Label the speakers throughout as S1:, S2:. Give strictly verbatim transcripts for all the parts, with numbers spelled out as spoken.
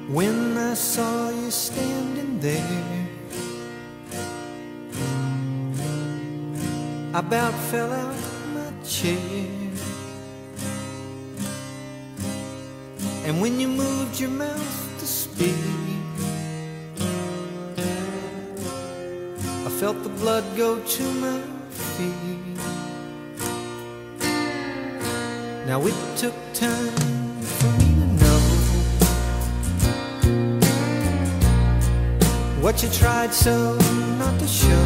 S1: when I saw you standing there. I about fell out my chair. And when you moved your mouth to speak, I felt the blood go to my feet. Now it took time for me to know what you tried so not to show.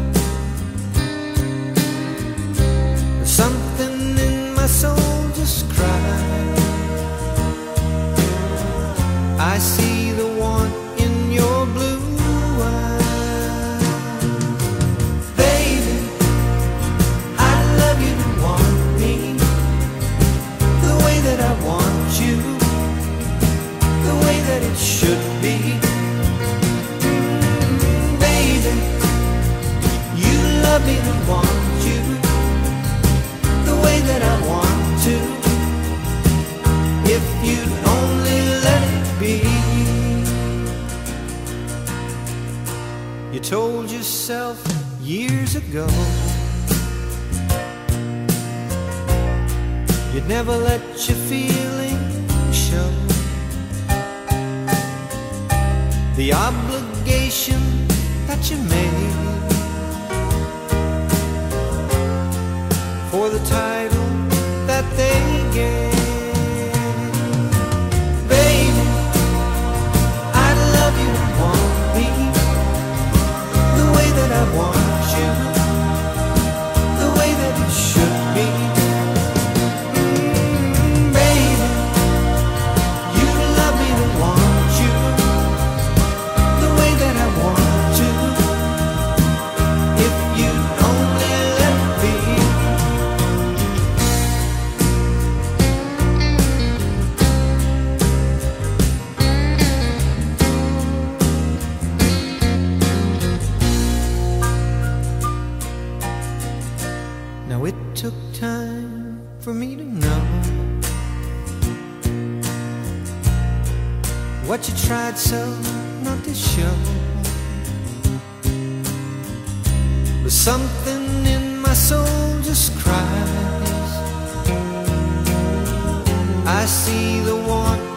S1: There's something in my soul just cried. I see the want in your blue eyes. Baby, I love you to want me the way that I want you, the way that it should be. Mm, baby, you love me to want you the way that I want to. If you'd only let it be. You told yourself years ago you'd never let your feelings show. The obligation that you made for the title that they gave. Baby, I love you and want me the way that I want you, the way that it should be. Mm, baby, you love me to want you the way that I want to. If you'd only let me. Now it took time for me to know what you tried so not to show. But something in my soul just cries. I see the want